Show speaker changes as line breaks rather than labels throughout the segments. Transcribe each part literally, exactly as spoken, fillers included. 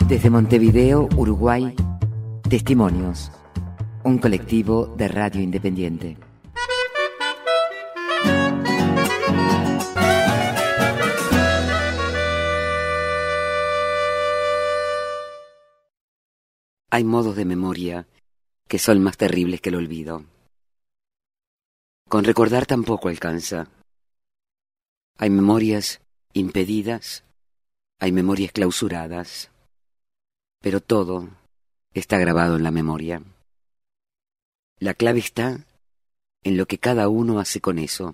Desde Montevideo, Uruguay, Testimonios, un colectivo de radio independiente. Hay modos de memoria que son más terribles que el olvido. Con recordar tampoco alcanza. Hay memorias impedidas, hay memorias clausuradas, pero todo está grabado en la memoria. La clave está en lo que cada uno hace con eso.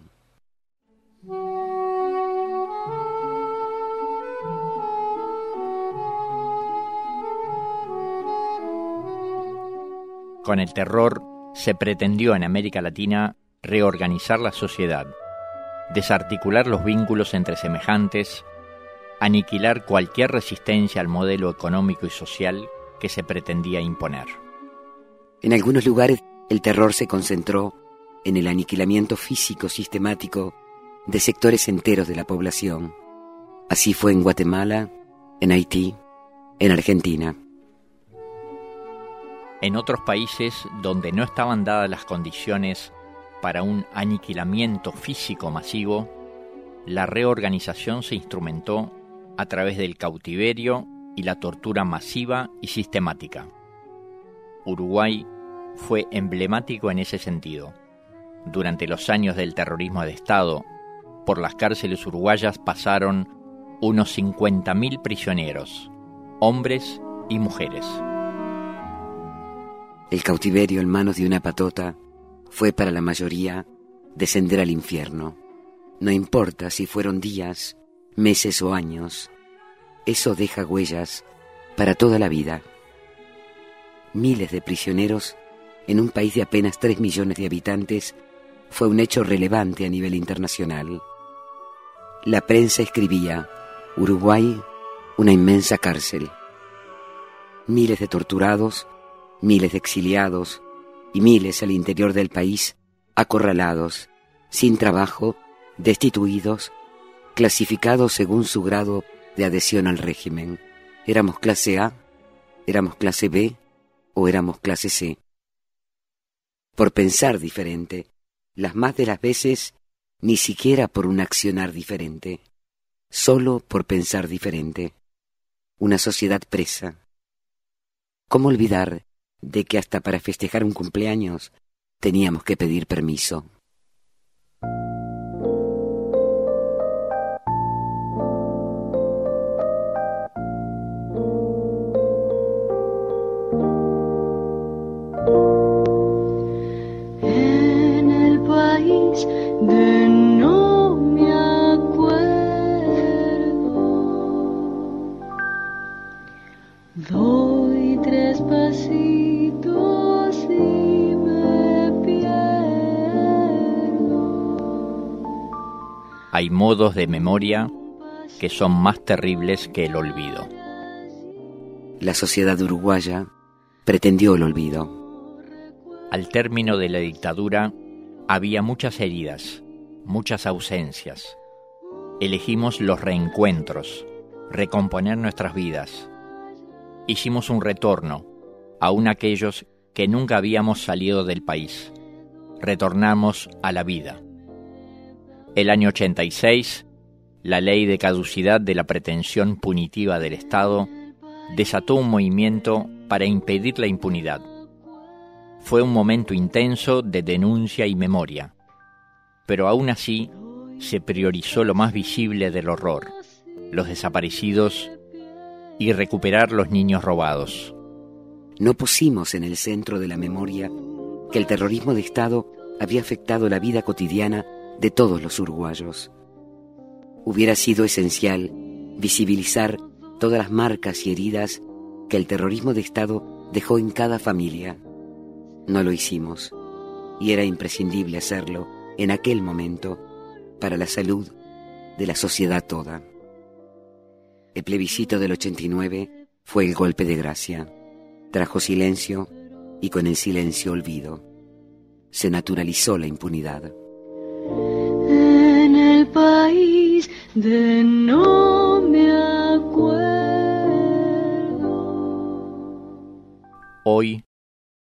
Con el terror se pretendió en América Latina reorganizar la sociedad, desarticular los vínculos entre semejantes, aniquilar cualquier resistencia al modelo económico y social que se pretendía imponer.
En algunos lugares el terror se concentró en el aniquilamiento físico sistemático de sectores enteros de la población. Así fue en Guatemala, en Haití, en Argentina.
En otros países donde no estaban dadas las condiciones para un aniquilamiento físico masivo, la reorganización se instrumentó a través del cautiverio y la tortura masiva y sistemática. Uruguay fue emblemático en ese sentido. Durante los años del terrorismo de Estado, por las cárceles uruguayas pasaron unos cincuenta mil prisioneros, hombres y mujeres.
El cautiverio en manos de una patota fue para la mayoría descender al infierno. No importa si fueron días, meses o años, eso deja huellas para toda la vida. Miles de prisioneros en un país de apenas tres millones de habitantes fue un hecho relevante a nivel internacional. La prensa escribía: Uruguay, una inmensa cárcel. Miles de torturados, miles de exiliados y miles al interior del país acorralados, sin trabajo, destituidos, clasificados según su grado de adhesión al régimen. ¿Éramos clase A? ¿Éramos clase B? ¿O éramos clase C? Por pensar diferente, las más de las veces ni siquiera por un accionar diferente, solo por pensar diferente. Una sociedad presa. ¿Cómo olvidar de que hasta para festejar un cumpleaños teníamos que pedir permiso?
En el país de no me acuerdo, doy tres pasitos y me pierdo.
Hay modos de memoria que son más terribles que el olvido.
La sociedad uruguaya pretendió el olvido.
Al término de la dictadura había muchas heridas, muchas ausencias. Elegimos los reencuentros, recomponer nuestras vidas. Hicimos un retorno, aún aquellos que nunca habíamos salido del país. Retornamos a la vida. El año ochenta y seis, la ley de caducidad de la pretensión punitiva del Estado desató un movimiento para impedir la impunidad. Fue un momento intenso de denuncia y memoria, pero aún así se priorizó lo más visible del horror, los desaparecidos y recuperar los niños robados.
No pusimos en el centro de la memoria que el terrorismo de Estado había afectado la vida cotidiana de todos los uruguayos. Hubiera sido esencial visibilizar todas las marcas y heridas que el terrorismo de Estado dejó en cada familia. No lo hicimos, y era imprescindible hacerlo en aquel momento para la salud de la sociedad toda. El plebiscito del ochenta y nueve fue el golpe de gracia. Trajo silencio y con el silencio olvido. Se naturalizó la impunidad.
En el país de no me acuerdo,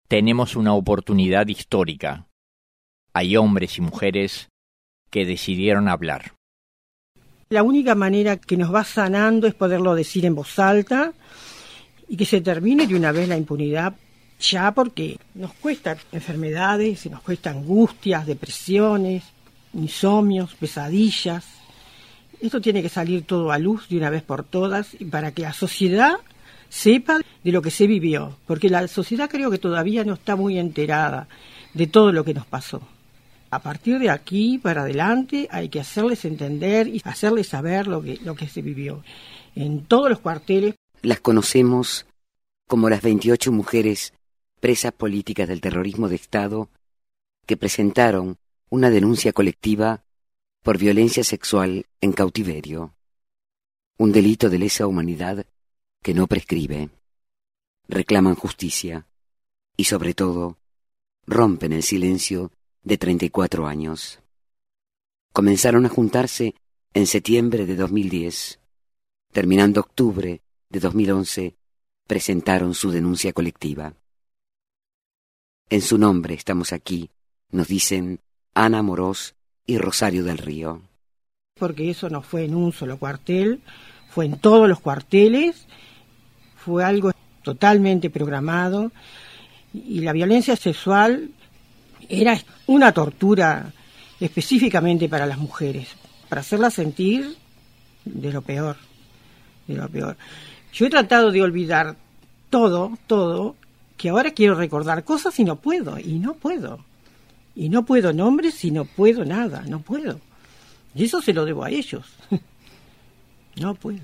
tenemos una oportunidad histórica. Hay hombres y mujeres que decidieron hablar.
La única manera que nos va sanando es poderlo decir en voz alta y que se termine de una vez la impunidad, ya porque nos cuesta enfermedades, nos cuesta angustias, depresiones, insomnios, pesadillas. Esto tiene que salir todo a luz de una vez por todas y para que la sociedad sepa de lo que se vivió, porque la sociedad creo que todavía no está muy enterada de todo lo que nos pasó. A partir de aquí para adelante hay que hacerles entender y hacerles saber lo que, lo que se vivió en todos los cuarteles.
Las conocemos como las veintiocho mujeres presas políticas del terrorismo de Estado que presentaron una denuncia colectiva por violencia sexual en cautiverio, un delito de lesa humanidad que no prescribe. Reclaman justicia y, sobre todo, rompen el silencio de treinta y cuatro años. Comenzaron a juntarse en septiembre de dos mil diez. Terminando octubre de dos mil once, presentaron su denuncia colectiva. En su nombre estamos aquí, nos dicen Ana Morós y Rosario del Río.
Porque eso no fue en un solo cuartel, fue en todos los cuarteles, fue algo totalmente programado y la violencia sexual era una tortura específicamente para las mujeres, para hacerlas sentir de lo peor, de lo peor. Yo he tratado de olvidar todo, todo, que ahora quiero recordar cosas y no puedo, y no puedo. Y no puedo nombres y no puedo nada, no puedo. Y eso se lo debo a ellos. No puedo.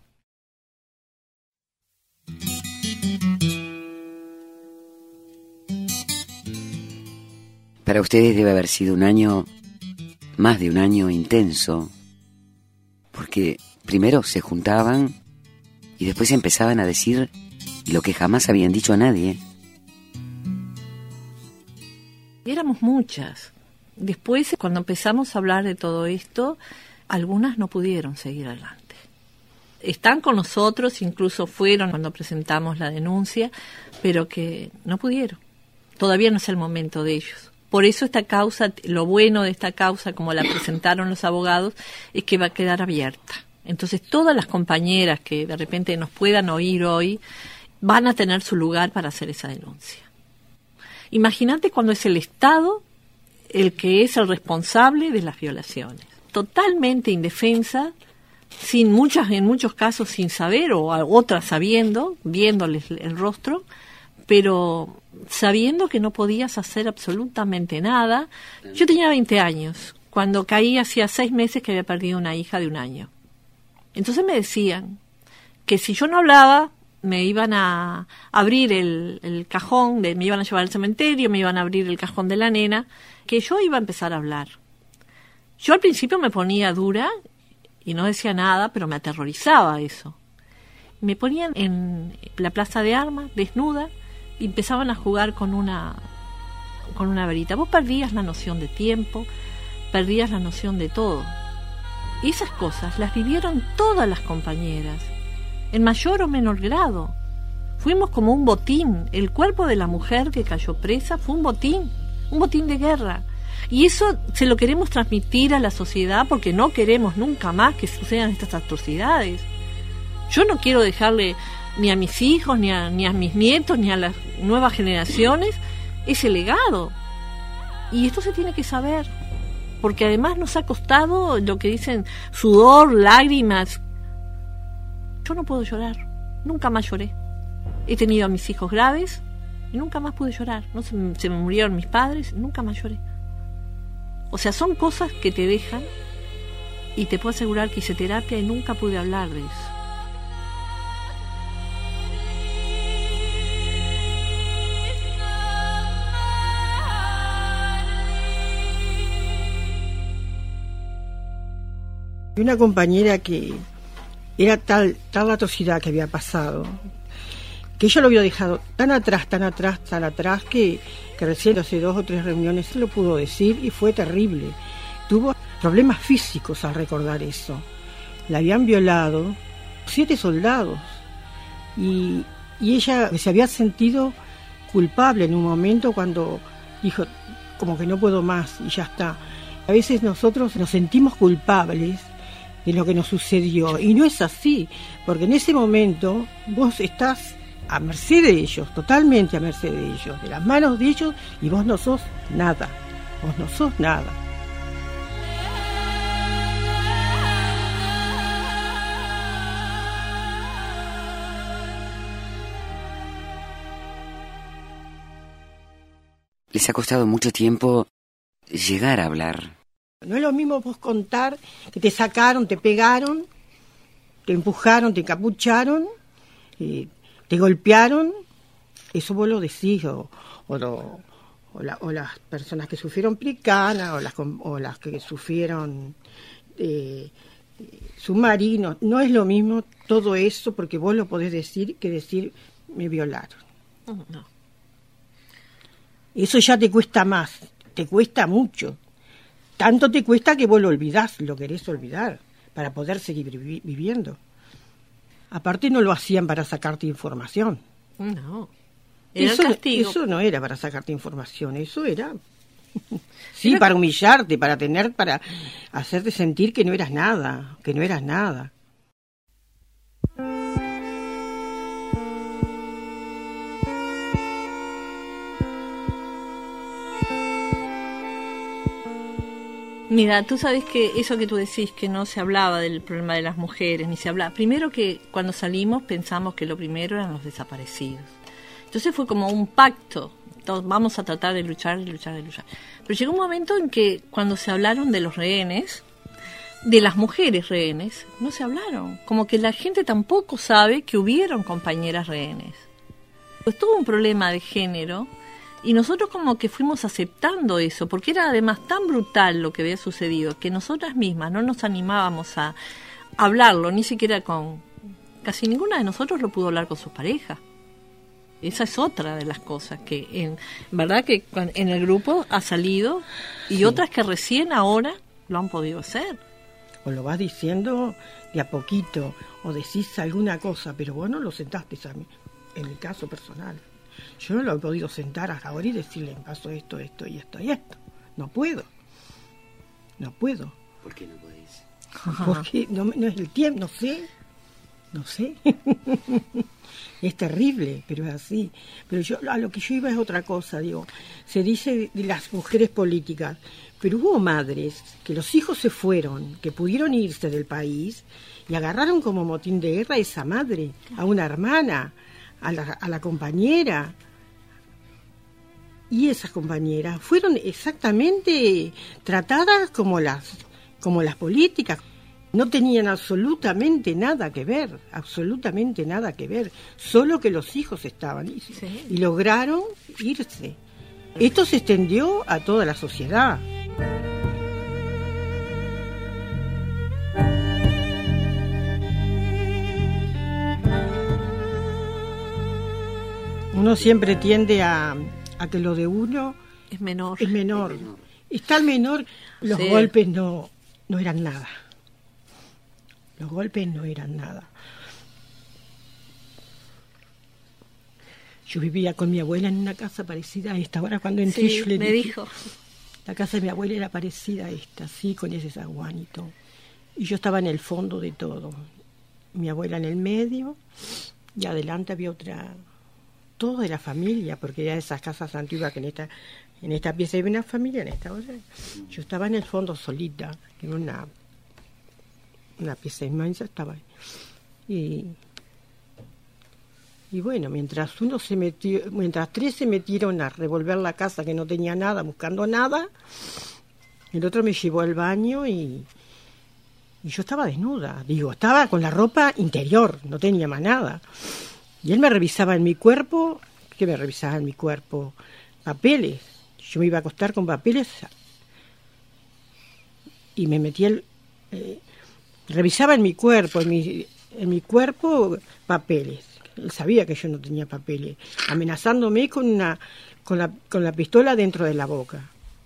Para ustedes debe haber sido un año, más de un año intenso, porque primero se juntaban y después empezaban a decir lo que jamás habían dicho a nadie.
Éramos muchas. Después, cuando empezamos a hablar de todo esto, algunas no pudieron seguir adelante. Están con nosotros, incluso fueron cuando presentamos la denuncia, pero que no pudieron. Todavía no es el momento de ellos. Por eso esta causa, lo bueno de esta causa, como la presentaron los abogados, es que va a quedar abierta. Entonces, todas las compañeras que de repente nos puedan oír hoy van a tener su lugar para hacer esa denuncia. Imagínate cuando es el Estado el que es el responsable de las violaciones. Totalmente indefensa, sin muchas, en muchos casos sin saber, o otras sabiendo, viéndoles el rostro, pero sabiendo que no podías hacer absolutamente nada. Yo tenía veinte años, cuando caí hacía seis meses que había perdido una hija de un año. Entonces me decían que si yo no hablaba, me iban a abrir el, el cajón, de, me iban a llevar al cementerio, me iban a abrir el cajón de la nena, que yo iba a empezar a hablar. Yo al principio me ponía dura y no decía nada, pero me aterrorizaba eso. Me ponían en la plaza de armas, desnuda, y empezaban a jugar con una, con una varita. Vos perdías la noción de tiempo, perdías la noción de todo. Y esas cosas las vivieron todas las compañeras, en mayor o menor grado. Fuimos como un botín. El cuerpo de la mujer que cayó presa fue un botín, un botín de guerra. Y eso se lo queremos transmitir a la sociedad porque no queremos nunca más que sucedan estas atrocidades. Yo no quiero dejarle ni a mis hijos, ni a, ni a mis nietos, ni a las nuevas generaciones ese legado. Y esto se tiene que saber, porque además nos ha costado lo que dicen sudor, lágrimas. Yo no puedo llorar, nunca más lloré. He tenido a mis hijos graves y nunca más pude llorar. No se, se me murieron mis padres, nunca más lloré. O sea, son cosas que te dejan, y te puedo asegurar que hice terapia y nunca pude hablar de eso.
Y una compañera que era tal, tal la atrocidad que había pasado, que ella lo había dejado tan atrás, tan atrás, tan atrás, que, que recién hace dos o tres reuniones se lo pudo decir y fue terrible. Tuvo problemas físicos al recordar eso. La habían violado siete soldados y, y ella se había sentido culpable en un momento cuando dijo, como que no puedo más y ya está. A veces nosotros nos sentimos culpables de lo que nos sucedió y no es así, porque en ese momento vos estás a merced de ellos, totalmente a merced de ellos, de las manos de ellos, y vos no sos nada, vos no sos nada.
Les ha costado mucho tiempo llegar a hablar.
No es lo mismo vos contar que te sacaron, te pegaron, te empujaron, te encapucharon, eh, te golpearon, eso vos lo decís, o, o, lo, o, la, o las personas que sufrieron plicana, o las, o las que sufrieron eh, submarinos, no es lo mismo todo eso, porque vos lo podés decir que decir me violaron.
No.
Eso ya te cuesta más, te cuesta mucho. Tanto te cuesta que vos lo olvidás, lo querés olvidar, para poder seguir vi- viviendo. Aparte no lo hacían para sacarte información.
No. Era
Eso,
el castigo.
eso no era para sacarte información, eso era... sí, para humillarte, para tener, para hacerte sentir que no eras nada, que no eras nada.
Mira, tú sabes que eso que tú decís, que no se hablaba del problema de las mujeres, ni se hablaba. Primero que cuando salimos pensamos que lo primero eran los desaparecidos. Entonces fue como un pacto. Entonces, vamos a tratar de luchar, de luchar, de luchar. Pero llegó un momento en que cuando se hablaron de los rehenes, de las mujeres rehenes, no se hablaron. Como que la gente tampoco sabe que hubieron compañeras rehenes. Pues tuvo un problema de género. Y nosotros como que fuimos aceptando eso, porque era además tan brutal lo que había sucedido, que nosotras mismas no nos animábamos a hablarlo, ni siquiera con... Casi ninguna de nosotros lo pudo hablar con sus parejas. Esa es otra de las cosas, que en verdad que en el grupo ha salido, y sí, otras que recién ahora lo han podido hacer.
O lo vas diciendo de a poquito, o decís alguna cosa, pero vos no lo sentaste a mí, en mi caso personal. Yo no lo he podido sentar hasta ahora y decirle, me pasó esto, esto y esto y esto. No puedo. No puedo.
¿Por qué no podéis?
Porque no, no es el tiempo, no sé. No sé. Es terrible, pero es así. Pero yo a lo que yo iba es otra cosa, digo. Se dice de las mujeres políticas, pero hubo madres que los hijos se fueron, que pudieron irse del país y agarraron como motín de guerra a esa madre, a una hermana, a la, a la compañera. Y esas compañeras fueron exactamente tratadas como las, como las políticas. No tenían absolutamente nada que ver, absolutamente nada que ver. Solo que los hijos estaban y, sí, y lograron irse. Esto se extendió a toda la sociedad. Uno siempre tiende a, a que lo de uno
es menor.
Es menor. Es menor. Está el menor, los sí, golpes no, no eran nada. Los golpes no eran nada. Yo vivía con mi abuela en una casa parecida a esta. Ahora cuando entré
sí,
yo le
me
dije,
dijo.
La casa de mi abuela era parecida a esta, así, con ese zaguán y todo. Y yo estaba en el fondo de todo. Mi abuela en el medio y adelante había otra... todo de la familia, porque era de esas casas antiguas que en esta en esta pieza había una familia, en esta otra. Yo estaba en el fondo solita, en una una pieza inmensa estaba ahí. Y, y bueno, mientras uno se metió, mientras tres se metieron a revolver la casa que no tenía nada, buscando nada, el otro me llevó al baño y, y yo estaba desnuda, digo, estaba con la ropa interior, no tenía más nada. Y él me revisaba en mi cuerpo, ¿qué me revisaba en mi cuerpo? Papeles. Yo me iba a acostar con papeles y me metía el... Eh, revisaba en mi cuerpo, en mi, en mi cuerpo papeles. Él sabía que yo no tenía papeles, amenazándome con una con la, con la pistola dentro de la boca.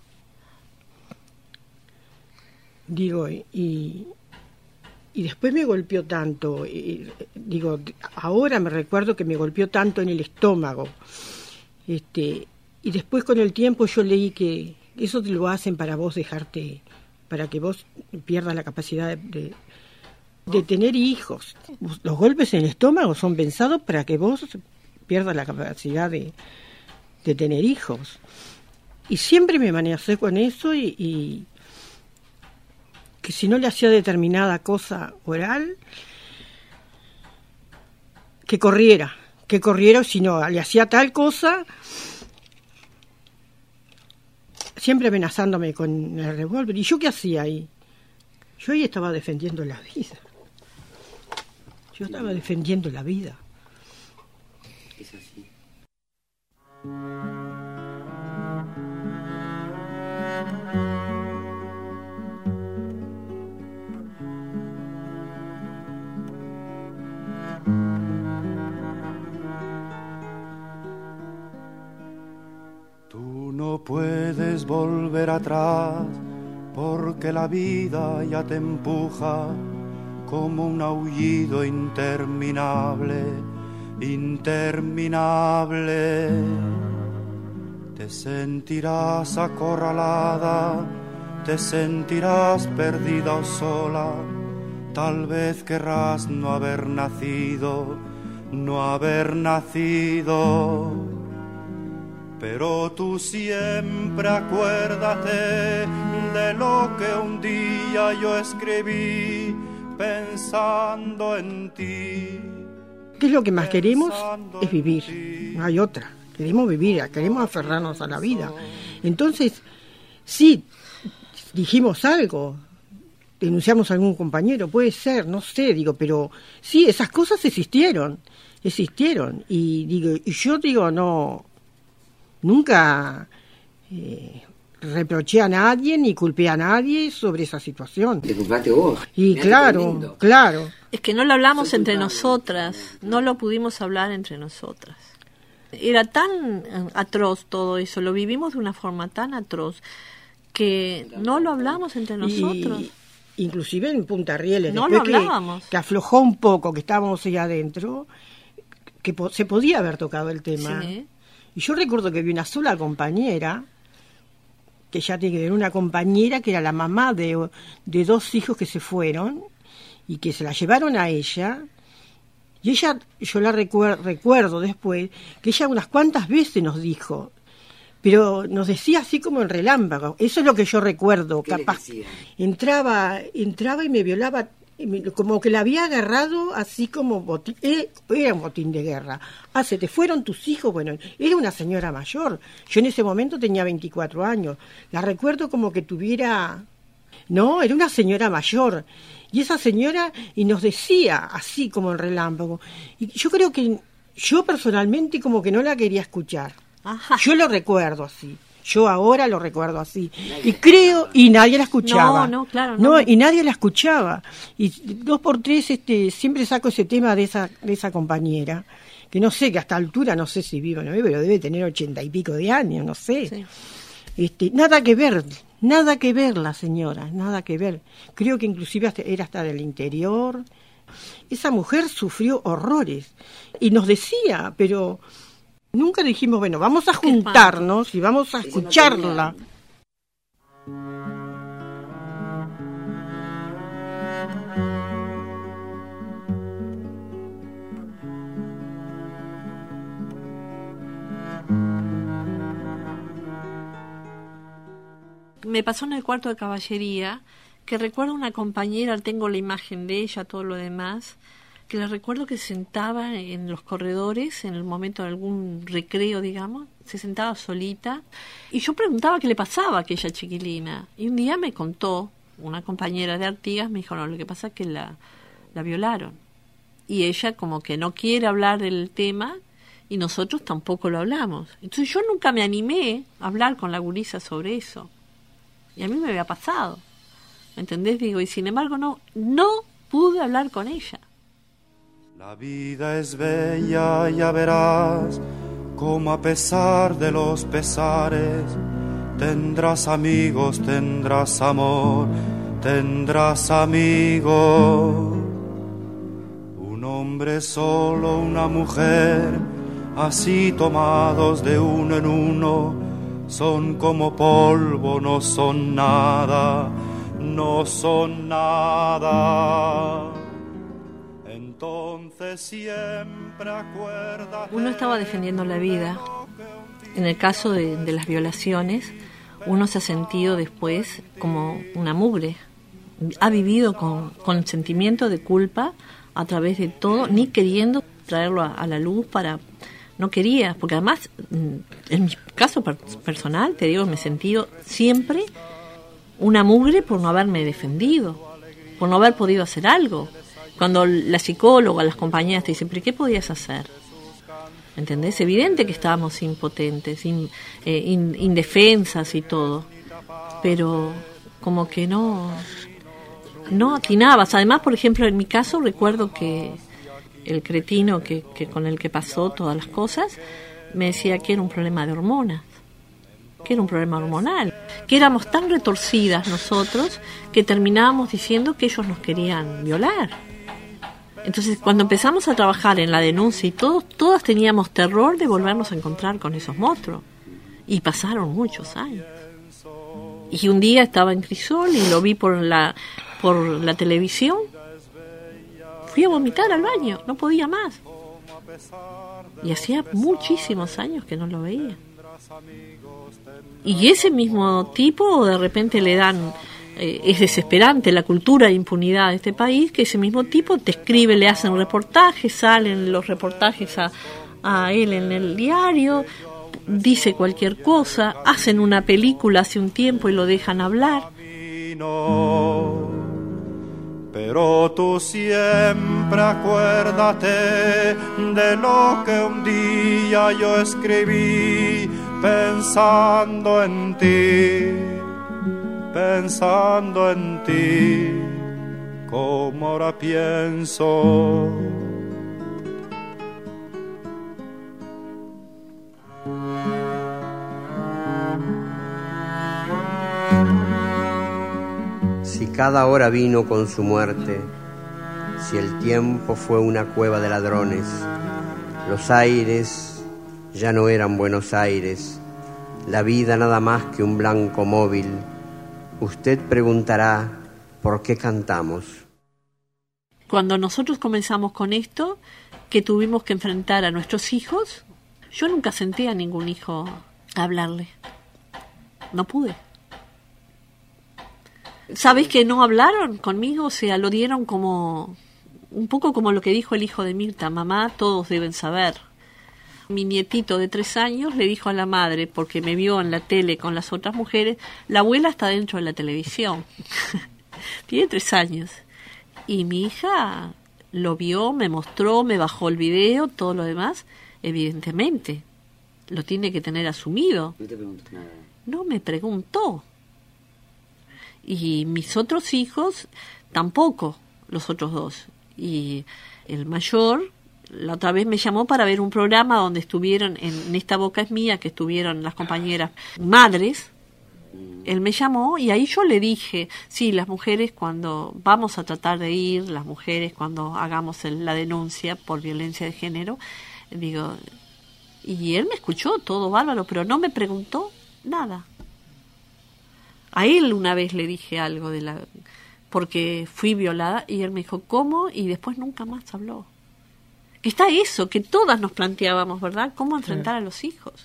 Digo, y... Y después me golpeó tanto, y, digo, ahora me recuerdo que me golpeó tanto en el estómago Este, y después con el tiempo yo leí que eso te lo hacen para vos dejarte, para que vos pierdas la capacidad de, de, de tener hijos. Los golpes en el estómago son pensados para que vos pierdas la capacidad de, de tener hijos. Y siempre me manejé con eso y, y que si no le hacía determinada cosa oral, que corriera, que corriera, o si no le hacía tal cosa, siempre amenazándome con el revólver. ¿Y yo qué hacía ahí? Yo ahí estaba defendiendo la vida. Yo estaba defendiendo la vida.
Es así.
Tú no puedes volver atrás porque la vida ya te empuja como un aullido interminable, interminable. Te sentirás acorralada, te sentirás perdida o sola, tal vez querrás no haber nacido, no haber nacido. Pero tú siempre acuérdate de lo que un día yo escribí pensando en ti.
¿Qué es lo que más queremos? Es vivir, no hay otra. Queremos vivir, queremos aferrarnos a la vida. Entonces, sí, dijimos algo, denunciamos a algún compañero, puede ser, no sé, digo, pero sí, esas cosas existieron, existieron. Y digo, y yo digo, no, nunca eh, reproché a nadie ni culpé a nadie sobre esa situación.
Te culpaste vos.
Y claro, claro.
Es que no lo hablamos
Soy
entre
culpable.
nosotras, no lo pudimos hablar entre nosotras. Era tan eh, atroz todo eso, lo vivimos de una forma tan atroz que no lo hablamos entre nosotros.
Y, inclusive en Punta Rieles,
No
después
lo hablábamos.
que, que aflojó un poco, que estábamos ahí adentro, que po- se podía haber tocado el tema.
Sí.
Y yo recuerdo que vi una sola compañera, que ya tiene que ver una compañera que era la mamá de, de dos hijos que se fueron y que se la llevaron a ella. Y ella, yo la recuer- recuerdo después, que ella unas cuantas veces nos dijo, pero nos decía así como en relámpago. Eso es lo que yo recuerdo.
¿Qué le
Capaz
decía?
entraba, entraba y me violaba, y me- como que la había agarrado así como botín, eh, era un botín de guerra. Ah, se te fueron tus hijos. Bueno, era una señora mayor. Yo en ese momento tenía veinticuatro años. La recuerdo como que tuviera, no, era una señora mayor. Y esa señora, y nos decía así como en relámpago. Y yo creo que yo personalmente como que no la quería escuchar.
Ajá.
Yo lo recuerdo así. Yo ahora lo recuerdo así. Y creo, y nadie la escuchaba.
No, no, claro, no.
y nadie la escuchaba. Y dos por tres este, siempre saco ese tema de esa, de esa compañera, que no sé, que hasta altura, no sé si vive o no vive, pero debe tener ochenta y pico de años, no sé.
Sí.
Este, nada que ver, nada que ver la señora, nada que ver. Creo que inclusive hasta, era hasta del interior. Esa mujer sufrió horrores. Y nos decía, pero nunca dijimos, bueno, vamos a
Qué
juntarnos y vamos a
Eso no
escucharla.
tenía-
Me pasó en el cuarto de caballería que recuerdo una compañera, tengo la imagen de ella, todo lo demás, que la recuerdo que se sentaba en los corredores en el momento de algún recreo, digamos, se sentaba solita y yo preguntaba qué le pasaba a aquella chiquilina y un día me contó una compañera de Artigas, me dijo, no, lo que pasa es que la, la violaron y ella como que no quiere hablar del tema y nosotros tampoco lo hablamos. Entonces yo nunca me animé a hablar con la gurisa sobre eso. Y a mí me había pasado, ¿me entendés? Digo, y sin embargo no, no pude hablar con ella.
La vida es bella, ya verás, como a pesar de los pesares, tendrás amigos, tendrás amor, tendrás amigos. Un hombre solo, una mujer, así tomados de uno en uno, son como polvo, no son nada, no son nada. Entonces siempre acuérdate.
Uno estaba defendiendo la vida. En el caso de, de las violaciones, uno se ha sentido después como una mugre. Ha vivido con, con sentimiento de culpa a través de todo, ni queriendo traerlo a, a la luz para... No quería, porque además, en mi caso personal, te digo, me he sentido siempre una mugre por no haberme defendido, por no haber podido hacer algo. Cuando la psicóloga, las compañeras te dicen, ¿pero qué podías hacer? ¿Entendés? Es evidente que estábamos impotentes, in, eh, in, indefensas y todo, pero como que no, no atinabas. Además, por ejemplo, en mi caso recuerdo que el cretino que, que con el que pasó todas las cosas me decía que era un problema de hormonas, que era un problema hormonal, que éramos tan retorcidas nosotros que terminábamos diciendo que ellos nos querían violar. Entonces, cuando empezamos a trabajar en la denuncia y todos, todas teníamos terror de volvernos a encontrar con esos monstruos. Y pasaron muchos años. Y un día estaba en Crisol y lo vi por la, por la televisión. Fui a vomitar al baño, no podía más. Y hacía muchísimos años que no lo veía. Y ese mismo tipo de repente le dan... Eh, es desesperante la cultura de impunidad de este país, que ese mismo tipo te escribe, le hacen reportajes, salen los reportajes a, a él en el diario, dice cualquier cosa, hacen una película hace un tiempo y lo dejan hablar.
Pero tú siempre acuérdate de lo que un día yo escribí pensando en ti. Pensando en ti, como ahora pienso.
Si cada hora vino con su muerte, si el tiempo fue una cueva de ladrones, los aires ya no eran Buenos Aires, la vida nada más que un blanco móvil. Usted preguntará, ¿por qué cantamos?
Cuando nosotros comenzamos con esto, que tuvimos que enfrentar a nuestros hijos, yo nunca senté a ningún hijo a hablarle. No pude. ¿Sabes que no hablaron conmigo? O sea, lo dieron como... un poco como lo que dijo el hijo de Mirta, mamá, todos deben saber. Mi nietito de tres años le dijo a la madre, porque me vio en la tele con las otras mujeres, la abuela está dentro de la televisión. Tiene tres años. Y mi hija lo vio, me mostró, me bajó el video, todo lo demás. Evidentemente, lo tiene que tener asumido.
No te pregunto nada.
No me preguntó. Y mis otros hijos, tampoco, los otros dos. Y el mayor... la otra vez me llamó para ver un programa donde estuvieron, en Esta Boca es Mía, que estuvieron las compañeras madres. Él me llamó y ahí yo le dije, sí, las mujeres cuando vamos a tratar de ir, las mujeres cuando hagamos el, la denuncia por violencia de género, digo, y él me escuchó todo bárbaro, pero no me preguntó nada. A él una vez le dije algo de la, porque fui violada y él me dijo, ¿cómo? Y después nunca más habló. Está eso, que todas nos planteábamos, ¿verdad? ¿Cómo enfrentar sí. a los hijos?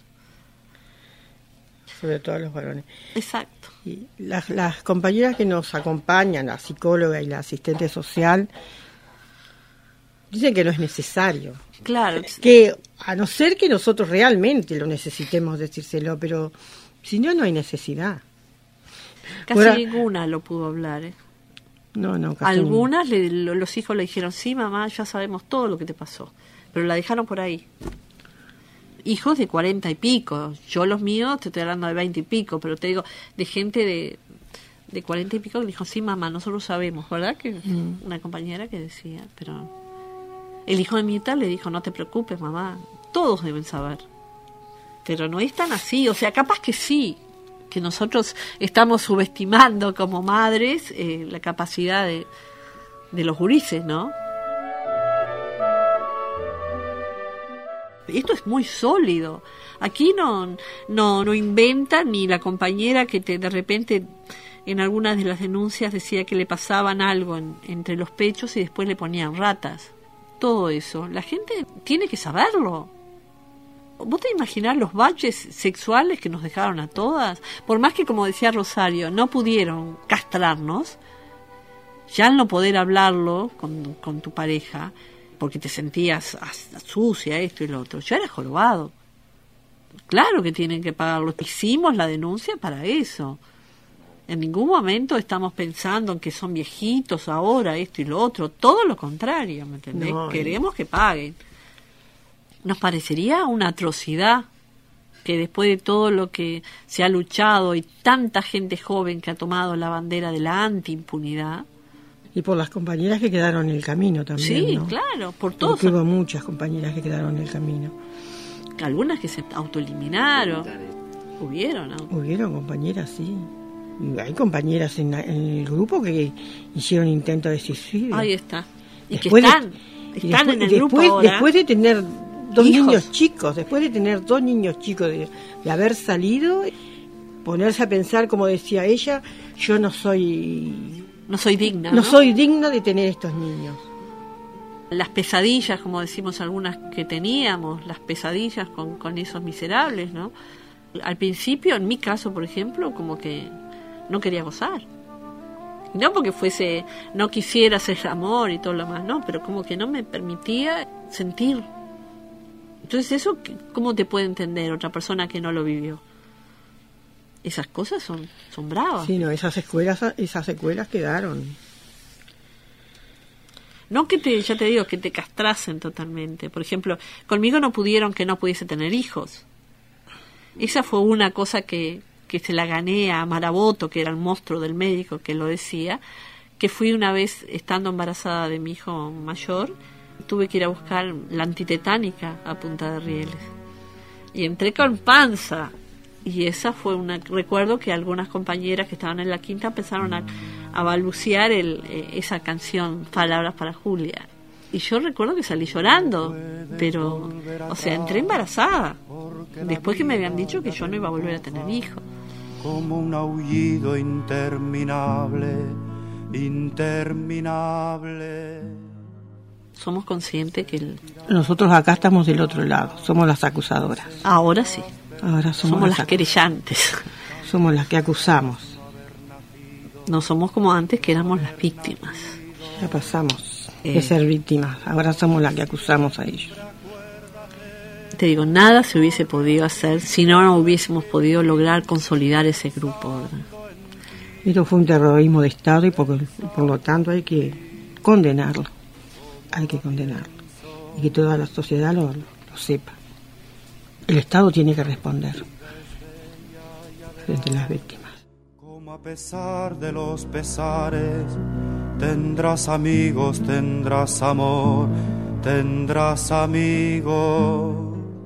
Sobre todo a los varones.
Exacto.
Y las, las compañeras que nos acompañan, la psicóloga y la asistente social, dicen que no es necesario.
Claro.
Que a no ser que nosotros realmente lo necesitemos decírselo, pero si no, no hay necesidad.
Casi
Ahora,
ninguna lo pudo hablar, ¿eh?
No, no, casi
Algunas, le, lo, los hijos le dijeron, sí, mamá, ya sabemos todo lo que te pasó. Pero la dejaron por ahí. Hijos de cuarenta y pico. Yo los míos, te estoy hablando de veinte y pico, pero te digo, de gente de, de cuarenta y pico que dijo, sí, mamá, nosotros sabemos, ¿verdad? Que mm. Una compañera que decía, pero... El hijo de Mirta le dijo, no te preocupes, mamá, todos deben saber. Pero no es tan así, o sea, capaz que sí, que nosotros estamos subestimando como madres eh, la capacidad de, de los gurises, ¿no? Esto es muy sólido. Aquí no, no, no inventan, ni la compañera que te de repente en algunas de las denuncias decía que le pasaban algo en, entre los pechos y después le ponían ratas. Todo eso, la gente tiene que saberlo. ¿Vos te imaginás los baches sexuales que nos dejaron a todas? Por más que, como decía Rosario, no pudieron castrarnos, ya al no poder hablarlo con, con tu pareja, porque te sentías sucia, esto y lo otro, ya era jorobado. Claro que tienen que pagarlo. Hicimos la denuncia para eso. En ningún momento estamos pensando en que son viejitos ahora, esto y lo otro. Todo lo contrario, ¿me entendés? No, queremos que paguen. Nos parecería una atrocidad que después de todo lo que se ha luchado y tanta gente joven que ha tomado la bandera de la anti-impunidad.
Y por las compañeras que quedaron en el camino también,
Sí,
¿no?
claro, por todos.
Porque hubo muchas compañeras que quedaron en el camino.
Algunas que se autoeliminaron. Hubieron, ¿no?
Hubieron compañeras, sí. Y hay compañeras en, en el grupo que hicieron intentos de suicidio.
Ahí está. Y
después
que están,
de,
están
después,
en el
después,
grupo ahora.
Después de tener dos
hijos.
niños chicos, después de tener dos niños chicos, de, de haber salido, ponerse a pensar, como decía ella, yo no soy...
No soy digna,
No,
¿no?
soy digna de tener estos niños.
Las pesadillas, como decimos algunas que teníamos, las pesadillas con, con esos miserables, ¿no? Al principio, en mi caso, por ejemplo, como que no quería gozar. Y no porque fuese, no quisiera hacer amor y todo lo demás, no, pero como que no me permitía sentir. Entonces eso, ¿cómo te puede entender otra persona que no lo vivió? Esas cosas son, son bravas.
Sí, no, esas escuelas, esas secuelas quedaron.
No que te, ya te digo, que te castrasen totalmente. Por ejemplo, conmigo no pudieron que no pudiese tener hijos. Esa fue una cosa que, que se la gané a Maraboto, que era el monstruo del médico que lo decía, que fui una vez estando embarazada de mi hijo mayor, tuve que ir a buscar la antitetánica a Punta de Rieles. Y entré con panza. Y esa fue una recuerdo que algunas compañeras que estaban en la quinta empezaron a, a balbucear el, eh, esa canción Palabras para Julia. Y yo recuerdo que salí llorando, pero, o sea, entré embarazada, después que me habían dicho que yo no iba a volver a tener hijos.
Como un aullido interminable, interminable.
Somos conscientes que el...
Nosotros acá estamos del otro lado, somos las acusadoras.
Ahora sí.
Ahora somos,
somos
las,
las querellantes.
Somos las que acusamos.
No somos como antes, que éramos las víctimas.
Ya pasamos
eh.
de ser víctimas, ahora somos las que acusamos a ellos.
Te digo, nada se hubiese podido hacer si no, no hubiésemos podido lograr consolidar ese grupo, ¿verdad?
Esto fue un terrorismo de Estado y por, por lo tanto hay que condenarlo. Hay que condenarlo. Y que toda la sociedad lo, lo sepa. El Estado tiene que responder frente a las víctimas.
Como a pesar de los pesares, tendrás amigos, tendrás amor, tendrás amigos.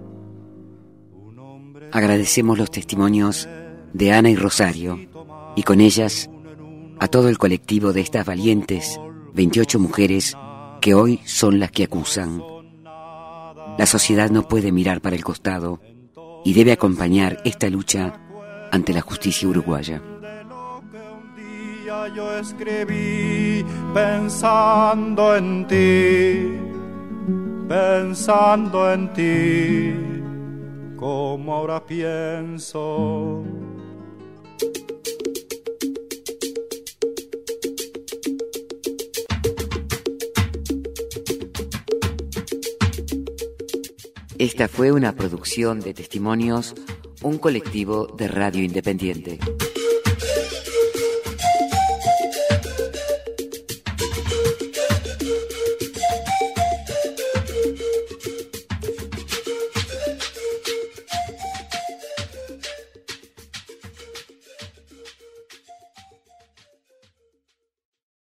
Agradecemos los testimonios de Ana y Rosario, y con ellas a todo el colectivo de estas valientes veintiocho mujeres que hoy son las que acusan. La sociedad no puede mirar para el costado y debe acompañar esta lucha ante la justicia uruguaya.
De lo que un día yo escribí pensando en ti, pensando en ti, como ahora pienso.
Esta fue una producción de Testimonios, un colectivo de radio independiente.